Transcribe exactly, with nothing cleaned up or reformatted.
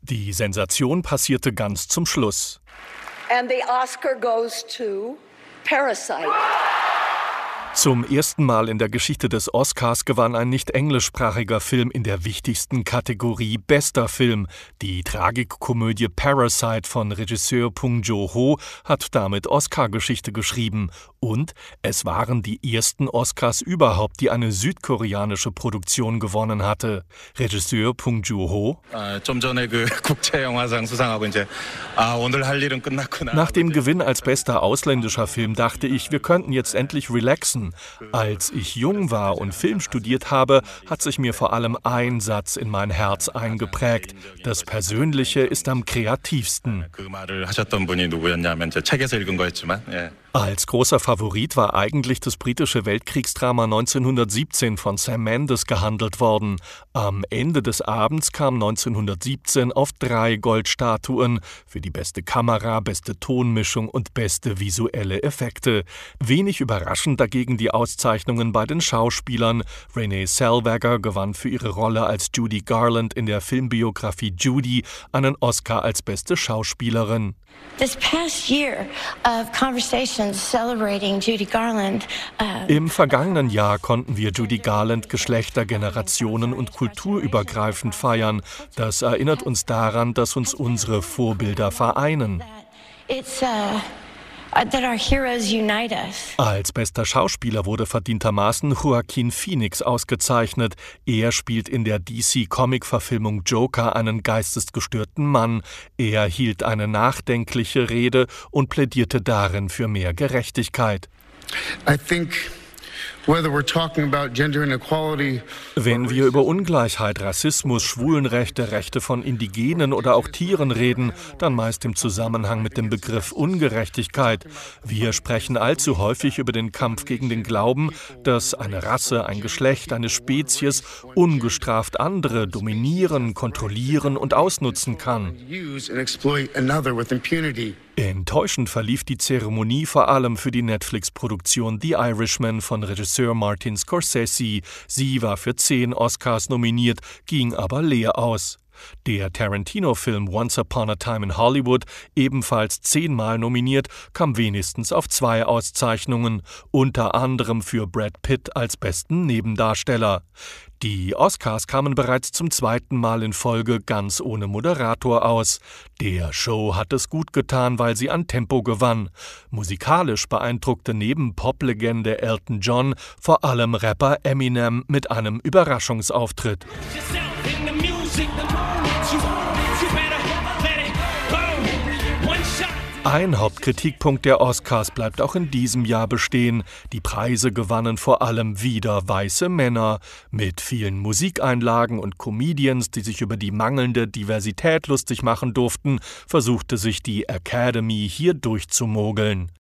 Die Sensation passierte ganz zum Schluss. And the Oscar goes to Parasite. Zum ersten Mal in der Geschichte des Oscars gewann ein nicht englischsprachiger Film in der wichtigsten Kategorie Bester Film. Die Tragikkomödie Parasite von Regisseur Bong Joon-ho hat damit Oscar-Geschichte geschrieben. Und es waren die ersten Oscars überhaupt, die eine südkoreanische Produktion gewonnen hatte. Regisseur Bong Joon-ho: Nach dem Gewinn als bester ausländischer Film dachte ich, wir könnten jetzt endlich relaxen. Als ich jung war und Film studiert habe, hat sich mir vor allem ein Satz in mein Herz eingeprägt: Das Persönliche ist am kreativsten. Als großer Favorit war eigentlich das britische Weltkriegsdrama neunzehnhundertsiebzehn von Sam Mendes gehandelt worden. Am Ende des Abends kam neunzehnhundertsiebzehn auf drei Goldstatuen für die beste Kamera, beste Tonmischung und beste visuelle Effekte. Wenig überraschend dagegen die Auszeichnungen bei den Schauspielern. Renée Zellweger gewann für ihre Rolle als Judy Garland in der Filmbiografie Judy einen Oscar als beste Schauspielerin. This past year of conversations celebrating Judy Garland. Uh, Im vergangenen Jahr konnten wir Judy Garland Geschlechter, Generationen und kulturübergreifend feiern. Das erinnert uns daran, dass uns unsere Vorbilder vereinen. It's, uh, that our heroes unite us. Als bester Schauspieler wurde verdientermaßen Joaquin Phoenix ausgezeichnet. Er spielt in der D C-Comic-Verfilmung Joker einen geistesgestörten Mann. Er hielt eine nachdenkliche Rede und plädierte darin für mehr Gerechtigkeit. I think whether we're talking about gender inequality. Wenn wir über Ungleichheit, Rassismus, Schwulenrechte, Rechte von Indigenen oder auch Tieren reden, dann meist im Zusammenhang mit dem Begriff Ungerechtigkeit. Wir sprechen allzu häufig über den Kampf gegen den Glauben, dass eine Rasse, ein Geschlecht, eine Spezies ungestraft andere dominieren, kontrollieren und ausnutzen kann. Enttäuschend verlief die Zeremonie vor allem für die Netflix-Produktion The Irishman von Regisseur Martin Scorsese. Sie war für zehn Oscars nominiert, ging aber leer aus. Der Tarantino-Film Once Upon a Time in Hollywood, ebenfalls zehnmal nominiert, kam wenigstens auf zwei Auszeichnungen, unter anderem für Brad Pitt als besten Nebendarsteller. Die Oscars kamen bereits zum zweiten Mal in Folge ganz ohne Moderator aus. Der Show hat es gut getan, weil sie an Tempo gewann. Musikalisch beeindruckte neben Poplegende Elton John vor allem Rapper Eminem mit einem Überraschungsauftritt. Ein Hauptkritikpunkt der Oscars bleibt auch in diesem Jahr bestehen. Die Preise gewannen vor allem wieder weiße Männer. Mit vielen Musikeinlagen und Comedians, die sich über die mangelnde Diversität lustig machen durften, versuchte sich die Academy hier durchzumogeln.